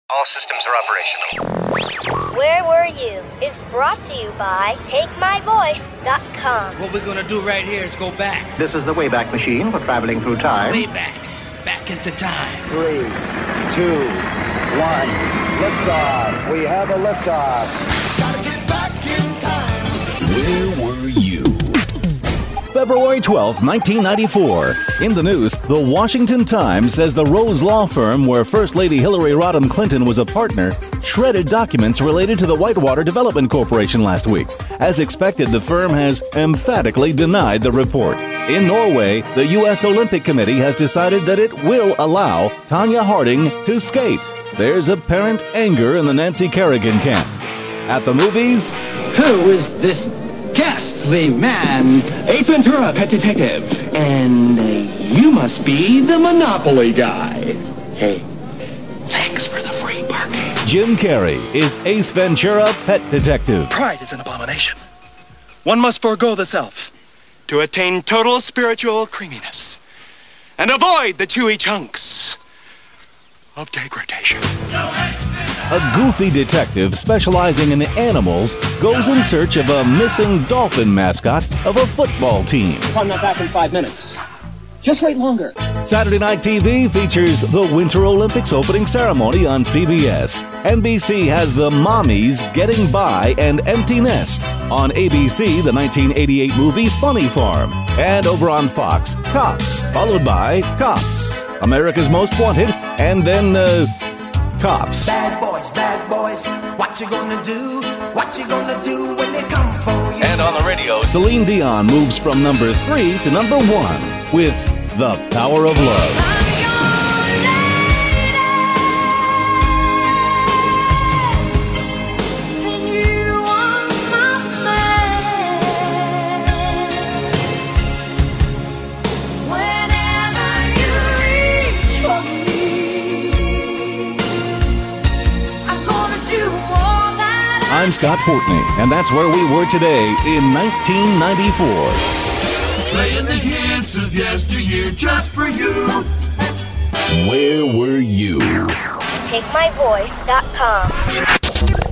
All systems are operational. Where Were You is brought to you by TakeMyVoice.com. What we're gonna do right here is go back. This is the Wayback Machine for traveling through time. Way back. Back into time. 3, 2, 1. Liftoff. We have a liftoff. Gotta get back in time. Where were you? February 12, 1994. In the news, the Washington Times says the Rose Law Firm, where First Lady Hillary Rodham Clinton was a partner, shredded documents related to the Whitewater Development Corporation last week. As expected, the firm has emphatically denied the report. In Norway, the U.S. Olympic Committee has decided that it will allow Tanya Harding to skate. There's apparent anger in the Nancy Kerrigan camp. At the movies, who is this ghastly man? Ace Ventura, pet detective. And you must be the Monopoly guy. Hey, thanks for the free parking. Jim Carrey is Ace Ventura, pet detective. Pride is an abomination. One must forego the self to attain total spiritual creaminess and avoid the chewy chunks of degradation. A goofy detective specializing in animals goes in search of a missing dolphin mascot of a football team. If I'm not back in 5 minutes, just wait longer. Saturday Night TV features the Winter Olympics opening ceremony on CBS. NBC has the Mommies Getting By and Empty Nest. On ABC, the 1988 movie Funny Farm. And over on Fox, Cops, followed by Cops, America's Most Wanted, and then, Cops. Bad boys, what you gonna do? What you gonna do when they come for you? And on the radio, Celine Dion moves from number 3 to number 1 with The Power of Love. I'm Scott Fortney, and that's where we were today in 1994. Playing the hits of yesteryear just for you. Where were you? TakeMyVoice.com.